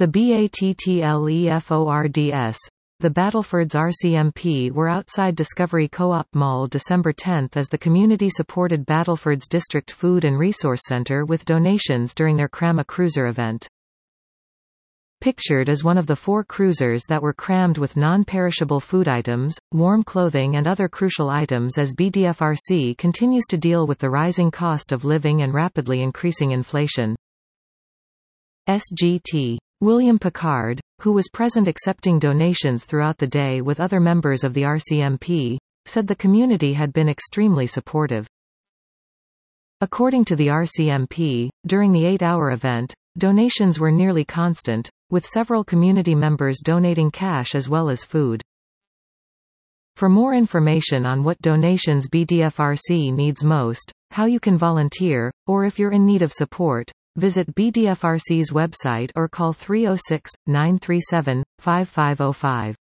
The BATTLEFORDS, the Battlefords RCMP were outside Discovery Co-op Mall December 10 as the community-supported Battlefords District Food and Resource Center with donations during their Cram a Cruiser event. Pictured as one of the 4 cruisers that were crammed with non-perishable food items, warm clothing and other crucial items as BDFRC continues to deal with the rising cost of living and rapidly increasing inflation. SGT. William Picard, who was present accepting donations throughout the day with other members of the RCMP, said the community had been extremely supportive. According to the RCMP, during the 8-hour event, donations were nearly constant, with several community members donating cash as well as food. For more information on what donations BDFRC needs most, how you can volunteer, or if you're in need of support, visit BDFRC's website or call 306-937-5505.